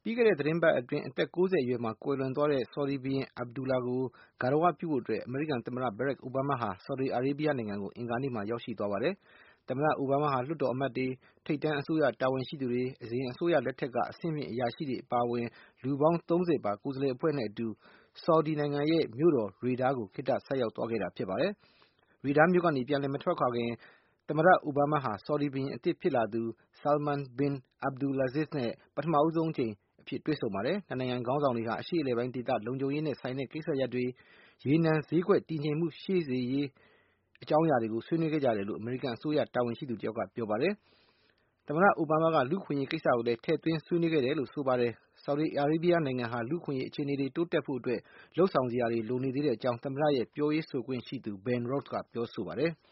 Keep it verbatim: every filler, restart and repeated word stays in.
ပြီးခဲ့တဲ့သတင်းပတ်အတွင်းအသက်၉၀အရွယ်မှာကွယ်လွန်သွားတဲ့ ဆော်ဒီဘုရင် Abdullah ကိုဂါရဝပြုဖို့အတွက် အမေရိကန်သမ္မတ Barack Obama ဟာ ဆော်ဒီအာရေးဗျနိုင်ငံကို အင်္ဂါနေ့မှာရောက်ရှိသွားပါတယ်။ သမ္မတ အိုဘားမားဟာ လွှတ်တော်အမတ်တွေ၊ ထိပ်တန်းအစိုးရတာဝန်ရှိသူတွေ၊ အရင်အစိုးရလက်ထက်က အဆင့်မြင့်အရာရှိတွေအပါအဝင် လူပေါင်းသုံးဆယ်ပါကိုယ်စားလှယ်အဖွဲ့နဲ့အတူ ဆော်ဒီနိုင်ငံရဲ့မြို့တော် Riyadh ကို ခေတ္တဆိုက်ရောက်သွားခဲ့တာဖြစ်ပါတယ်။ Riyadh မြို့ကနေပြန်လည်မထွက်ခွာခင် သမ္မတအိုဘားမားဟာ ဆော်ဒီဘုရင်အသစ်ဖြစ်လာသူ Salman bin Abdulaziz နဲ့ ပထမဆုံးအကြိမ်အဖြစ်တွေ့ဆုံပါတယ်။ နှစ်နိုင်ငံခေါင်းဆောင်တွေဟာ အရှေ့အလယ်ပိုင်းဒေသလုံခြုံရေးနဲ့ဆိုင်တဲ့ကိစ္စရပ်တွေ၊ ရေနံဈေးကွက်တည်ငြိမ်မှုရှိစေရေးအကြောင်းအရာတွေကို ဆွေးနွေးခဲ့ကြတယ်လို့ အမေရိကန်အစိုးရတာဝန်ရှိသူတယောက်ကပြောပါတယ်။ သမ္မတအိုဘားမားက လူ့အခွင့်အရေးကိစ္စကိုလည်း ထည့်သွင်းဆွေးနွေးခဲ့တယ်လို့ဆိုပါတယ်။ ဆော်ဒီအာရေးဗျနိုင်ငံဟာ လူ့အခွင့်အရေးအခြေအနေတွေတိုးတက်ဖို့အတွက် လုပ်ဆောင်စရာတွေလိုနေသေးကြောင်း သမ္မတရဲ့ပြောရေးဆိုခွင့်ရှိသူ Ben Rhodes ကပြောဆိုပါတယ်။